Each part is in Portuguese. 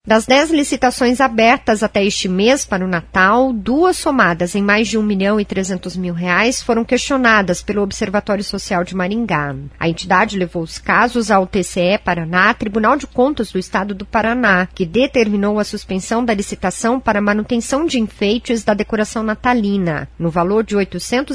Das 10 licitações abertas até este mês para o Natal, 2 somadas em mais de R$1.300.000 foram questionadas pelo Observatório Social de Maringá. A entidade levou os casos ao TCE Paraná, Tribunal de Contas do Estado do Paraná, que determinou a suspensão da licitação para manutenção de enfeites da decoração natalina, no valor de R$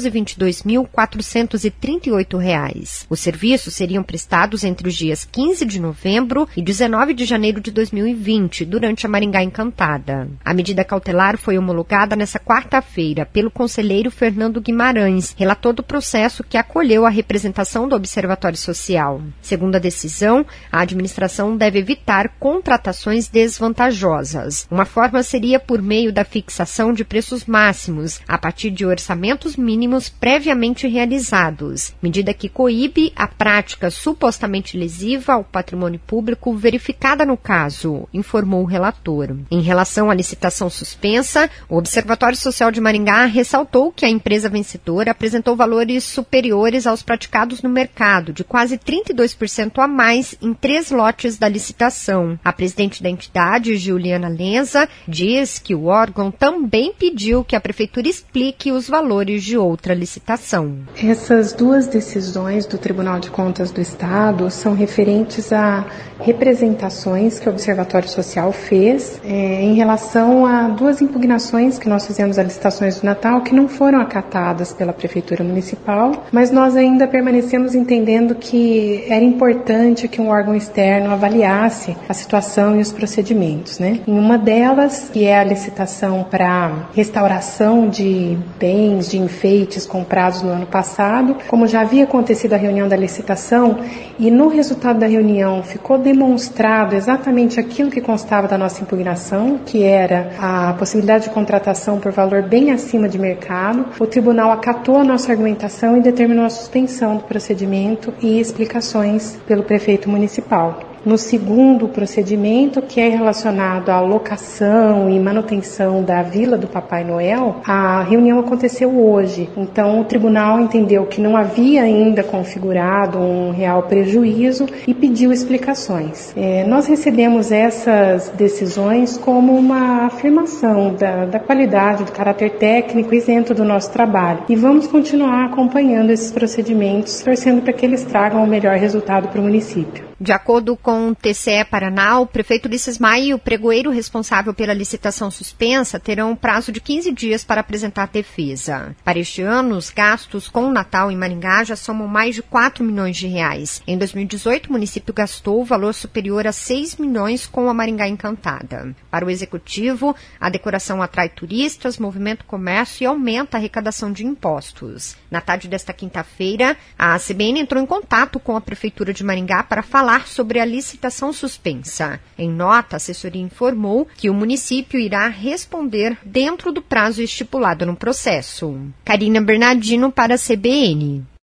822.438. Os serviços seriam prestados entre os dias 15 de novembro e 19 de janeiro de 2020. Durante a Maringá Encantada. A medida cautelar foi homologada nesta quarta-feira pelo conselheiro Fernando Guimarães, relator do processo que acolheu a representação do Observatório Social. Segundo a decisão, a administração deve evitar contratações desvantajosas. Uma forma seria por meio da fixação de preços máximos, a partir de orçamentos mínimos previamente realizados, medida que coíbe a prática supostamente lesiva ao patrimônio público verificada no caso, informou o relator. Em relação à licitação suspensa, o Observatório Social de Maringá ressaltou que a empresa vencedora apresentou valores superiores aos praticados no mercado, de quase 32% a mais em 3 lotes da licitação. A presidente da entidade, Juliana Lenza, diz que o órgão também pediu que a Prefeitura explique os valores de outra licitação. Essas 2 decisões do Tribunal de Contas do Estado são referentes a representações que o Observatório Social fez em relação a 2 impugnações que nós fizemos às licitações do Natal que não foram acatadas pela Prefeitura Municipal, mas nós ainda permanecemos entendendo que era importante que um órgão externo avaliasse a situação e os procedimentos, né? Em uma delas, que é a licitação para restauração de bens, de enfeites comprados no ano passado, como já havia acontecido a reunião da licitação e no resultado da reunião ficou demonstrado exatamente aquilo que constava da nossa impugnação, que era a possibilidade de contratação por valor bem acima de mercado. O tribunal acatou a nossa argumentação e determinou a suspensão do procedimento e explicações pelo prefeito municipal. No segundo procedimento, que é relacionado à locação e manutenção da Vila do Papai Noel, a reunião aconteceu hoje. Então, o tribunal entendeu que não havia ainda configurado um real prejuízo e pediu explicações. Nós recebemos essas decisões como uma afirmação da qualidade, do caráter técnico isento do nosso trabalho. E vamos continuar acompanhando esses procedimentos, torcendo para que eles tragam o melhor resultado para o município. De acordo com o TCE Paraná, o prefeito Ulisses Maia e o pregoeiro responsável pela licitação suspensa terão um prazo de 15 dias para apresentar a defesa. Para este ano, os gastos com o Natal em Maringá já somam mais de R$4 milhões. Em 2018, o município gastou o valor superior a R$6 milhões com a Maringá Encantada. Para o executivo, a decoração atrai turistas, movimenta o comércio e aumenta a arrecadação de impostos. Na tarde desta quinta-feira, a CBN entrou em contato com a Prefeitura de Maringá para falar sobre a licitação suspensa. Em nota, a assessoria informou que o município irá responder dentro do prazo estipulado no processo. Karina Bernardino para a CBN.